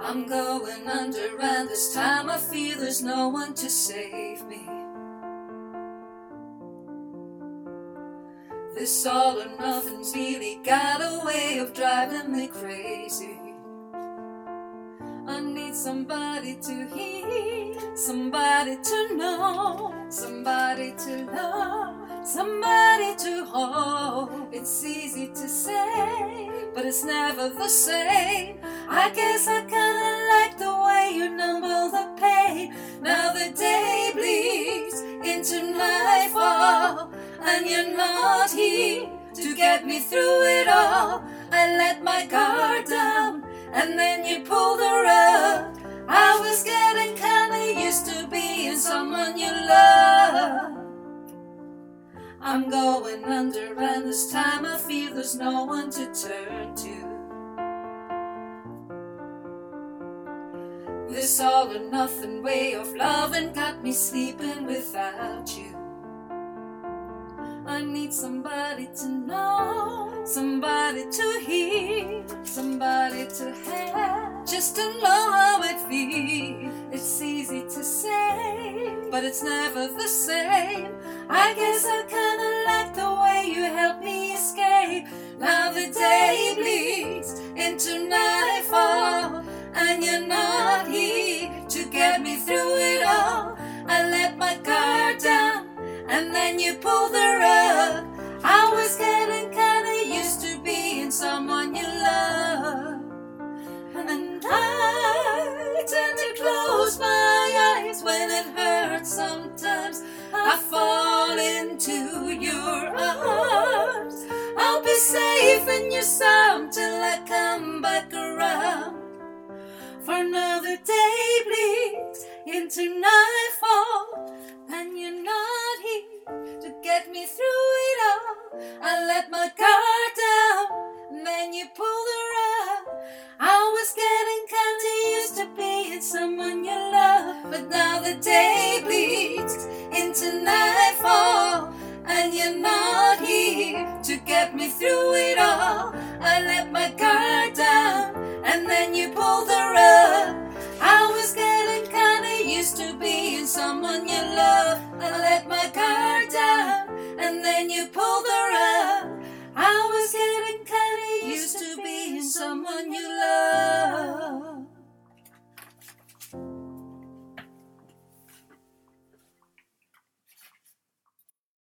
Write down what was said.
I'm going under, and this time I feel there's no one to save me. This all or nothing's really got a way of driving me crazy. I need somebody to hear, somebody to know, somebody to love, somebody to hold. It's easy to say, but it's never the same. I guess I kinda like the way you numb the pain. Now the day bleeds into nightfall, and you're not here to get me through it all. I let my guard down, and then you pulled the rug. I was getting kinda used to being someone you love. I'm going under, and this time I feel there's no one to turn to. This all or nothing way of loving got me sleeping without you. I need somebody to know, somebody to hear, somebody to have, just to know how it feels. It's easy to say, but it's never the same. I guess I kinda like the way you help me escape. Now the day bleeds into nightfall, and you're not here to get me through it all. I let my guard down, and then you pull the rug. I was getting kinda used to being someone you love. And I tend to close my eyes when it hurts sometimes. I fall into your arms. I'll be safe in your sound till I come back around. For another day bleeds into nightfall, and you're not here to get me through it all. I let my guard down, and then you pull the rug. I was getting kinda used to being someone you love, but now the day bleeds into nightfall, and you're not here to get me through it all. I let my guard down, and then you pull the rug. I was getting kinda used to being someone you love.